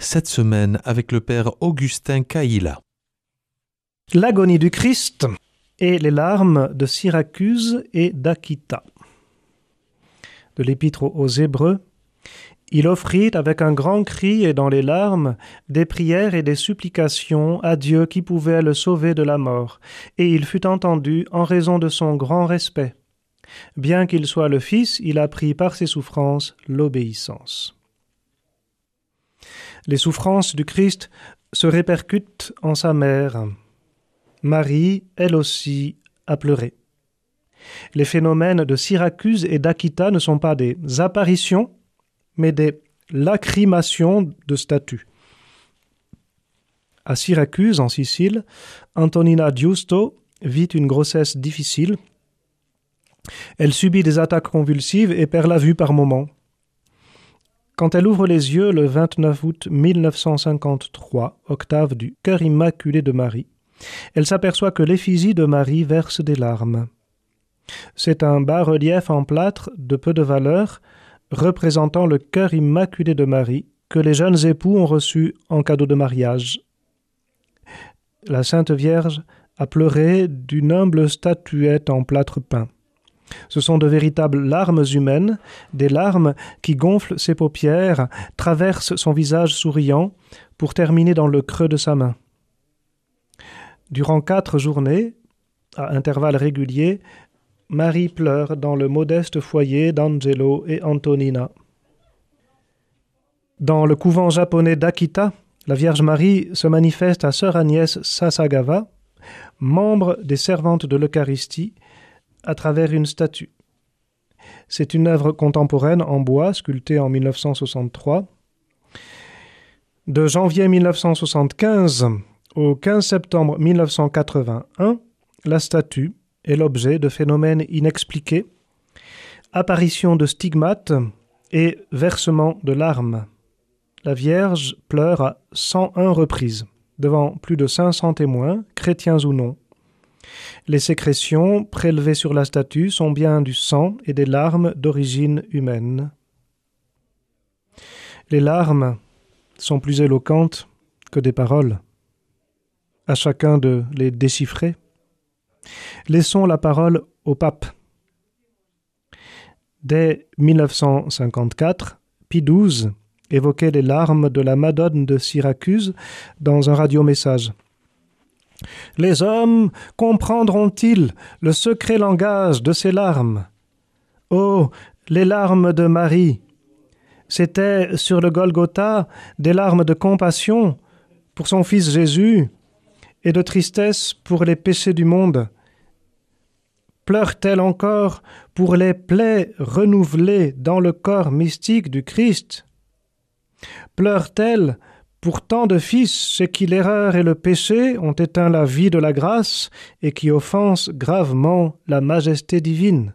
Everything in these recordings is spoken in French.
cette semaine avec le père Augustin Caïla. L'agonie du Christ et les larmes de Syracuse et d'Aquita. De l'Épître aux Hébreux, il offrit avec un grand cri et dans les larmes des prières et des supplications à Dieu qui pouvait le sauver de la mort, et il fut entendu en raison de son grand respect. Bien qu'il soit le Fils, il apprit par ses souffrances l'obéissance. Les souffrances du Christ se répercutent en sa mère. Marie, elle aussi, a pleuré. Les phénomènes de Syracuse et d'Aquita ne sont pas des apparitions, mais des lacrymations de statues. À Syracuse, en Sicile, Antonina Giusto vit une grossesse difficile. Elle subit des attaques convulsives et perd la vue par moments. Quand elle ouvre les yeux le 29 août 1953, octave du Cœur immaculé de Marie, elle s'aperçoit que l'effigie de Marie verse des larmes. C'est un bas-relief en plâtre de peu de valeur, représentant le Cœur immaculé de Marie, que les jeunes époux ont reçu en cadeau de mariage. La Sainte Vierge a pleuré d'une humble statuette en plâtre peint. Ce sont de véritables larmes humaines, des larmes qui gonflent ses paupières, traversent son visage souriant, pour terminer dans le creux de sa main. Durant 4 journées, à intervalles réguliers, Marie pleure dans le modeste foyer d'Angelo et Antonina. Dans le couvent japonais d'Akita, la Vierge Marie se manifeste à sœur Agnès Sasagawa, membre des servantes de l'Eucharistie, à travers une statue. C'est une œuvre contemporaine en bois, sculptée en 1963. De janvier 1975 au 15 septembre 1981, la statue est l'objet de phénomènes inexpliqués, apparition de stigmates et versement de larmes. La Vierge pleure à 101 reprises, devant plus de 500 témoins, chrétiens ou non. Les sécrétions prélevées sur la statue sont bien du sang et des larmes d'origine humaine. Les larmes sont plus éloquentes que des paroles. À chacun de les déchiffrer. Laissons la parole au pape. Dès 1954, Pie XII évoquait les larmes de la Madone de Syracuse dans un radiomessage. Les hommes comprendront-ils le secret langage de ces larmes? Oh, les larmes de Marie! C'étaient sur le Golgotha des larmes de compassion pour son fils Jésus et de tristesse pour les péchés du monde. Pleure-t-elle encore pour les plaies renouvelées dans le corps mystique du Christ? Pleure-t-elle pour tant de fils chez qui l'erreur et le péché ont éteint la vie de la grâce et qui offensent gravement la majesté divine?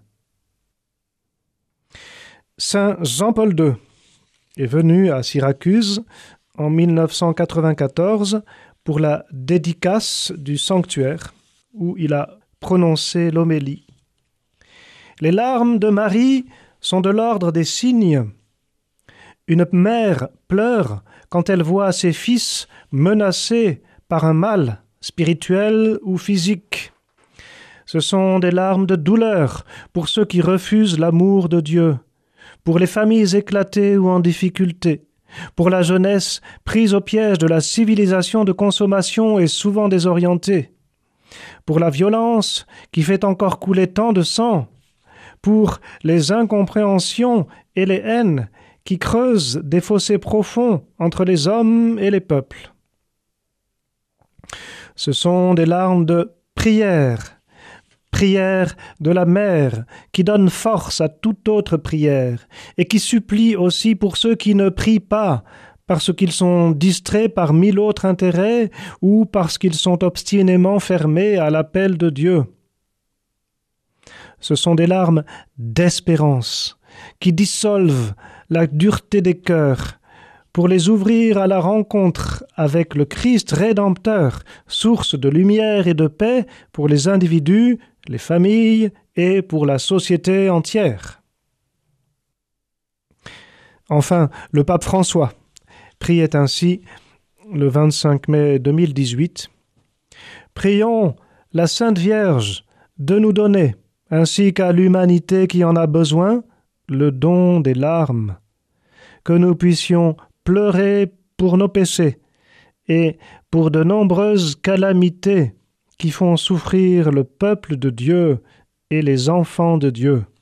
Saint Jean-Paul II est venu à Syracuse en 1994 pour la dédicace du sanctuaire où il a prononcé l'homélie. Les larmes de Marie sont de l'ordre des signes. Une mère pleure quand elle voit ses fils menacés par un mal spirituel ou physique. Ce sont des larmes de douleur pour ceux qui refusent l'amour de Dieu, pour les familles éclatées ou en difficulté, pour la jeunesse prise au piège de la civilisation de consommation et souvent désorientée, pour la violence qui fait encore couler tant de sang, pour les incompréhensions et les haines qui creusent des fossés profonds entre les hommes et les peuples. Ce sont des larmes de prière de la mère qui donne force à toute autre prière et qui supplie aussi pour ceux qui ne prient pas parce qu'ils sont distraits par 1000 autres intérêts ou parce qu'ils sont obstinément fermés à l'appel de Dieu. Ce sont des larmes d'espérance qui dissolvent la dureté des cœurs pour les ouvrir à la rencontre avec le Christ rédempteur, source de lumière et de paix pour les individus, les familles et pour la société entière. Enfin, le pape François priait ainsi le 25 mai 2018. Prions la Sainte Vierge de nous donner, ainsi qu'à l'humanité qui en a besoin, le don des larmes, que nous puissions pleurer pour nos péchés et pour de nombreuses calamités qui font souffrir le peuple de Dieu et les enfants de Dieu.